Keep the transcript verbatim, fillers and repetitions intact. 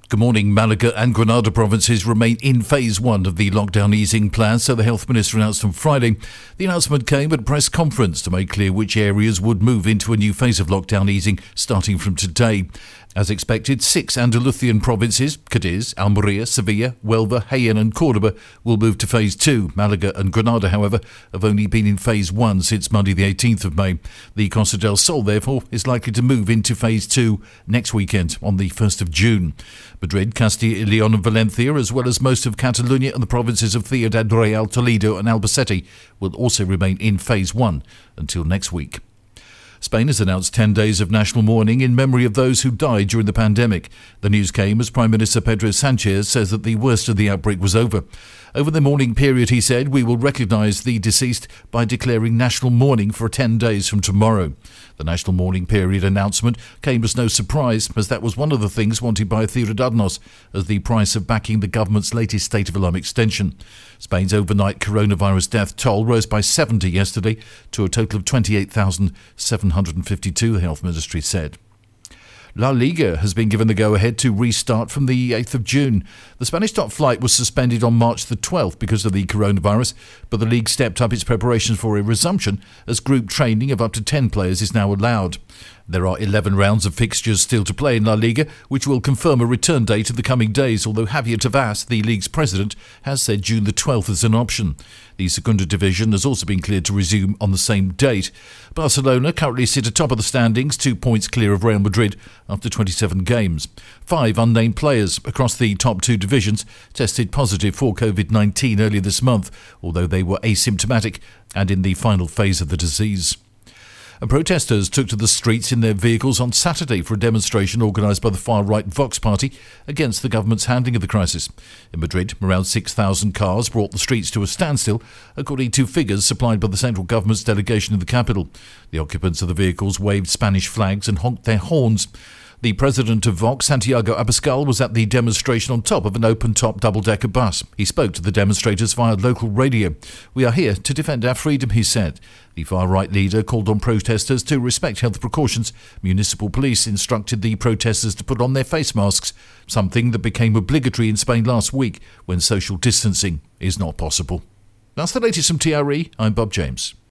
Good morning. Malaga and Granada provinces remain in phase one of the lockdown easing plan, so the health minister announced on Friday. The announcement came at a press conference to make clear which areas would move into a new phase of lockdown easing starting from today. As expected, six Andalusian provinces, Cadiz, Almeria, Sevilla, Huelva, Jaén and Córdoba, will move to phase two. Malaga and Granada, however, have only been in phase one since Monday the eighteenth of May. The Costa del Sol, therefore, is likely to move into phase two next weekend on the first of June. Madrid, Castilla y León and Valencia, as well as most of Catalonia and the provinces of Ciudad Real, Toledo and Albacete, will also remain in phase one until next week. Spain has announced ten days of national mourning in memory of those who died during the pandemic. The news came as Prime Minister Pedro Sánchez says that the worst of the outbreak was over. Over the mourning period, he said, we will recognise the deceased by declaring national mourning for ten days from tomorrow. The national mourning period announcement came as no surprise, as that was one of the things wanted by Ciudadanos as the price of backing the government's latest state of alarm extension. Spain's overnight coronavirus death toll rose by seventy yesterday to a total of twenty-eight thousand seven hundred fifty-two, the health ministry said. La Liga has been given the go-ahead to restart from the eighth of June. The Spanish top flight was suspended on March the twelfth because of the coronavirus, but the league stepped up its preparations for a resumption as group training of up to ten players is now allowed. There are eleven rounds of fixtures still to play in La Liga, which will confirm a return date in the coming days, although Javier Tebas, the league's president, has said June the twelfth is an option. The Segunda Division has also been cleared to resume on the same date. Barcelona currently sit atop of the standings, two points clear of Real Madrid after twenty-seven games. Five unnamed players across the top two divisions tested positive for covid nineteen earlier this month, although they were asymptomatic and in the final phase of the disease. And protesters took to the streets in their vehicles on Saturday for a demonstration organised by the far-right Vox party against the government's handling of the crisis. In Madrid, around six thousand cars brought the streets to a standstill, according to figures supplied by the central government's delegation in the capital. The occupants of the vehicles waved Spanish flags and honked their horns. The president of Vox, Santiago Abascal, was at the demonstration on top of an open-top double-decker bus. He spoke to the demonstrators via local radio. We are here to defend our freedom, he said. The far-right leader called on protesters to respect health precautions. Municipal police instructed the protesters to put on their face masks, something that became obligatory in Spain last week when social distancing is not possible. That's the latest from T R E. I'm Bob James.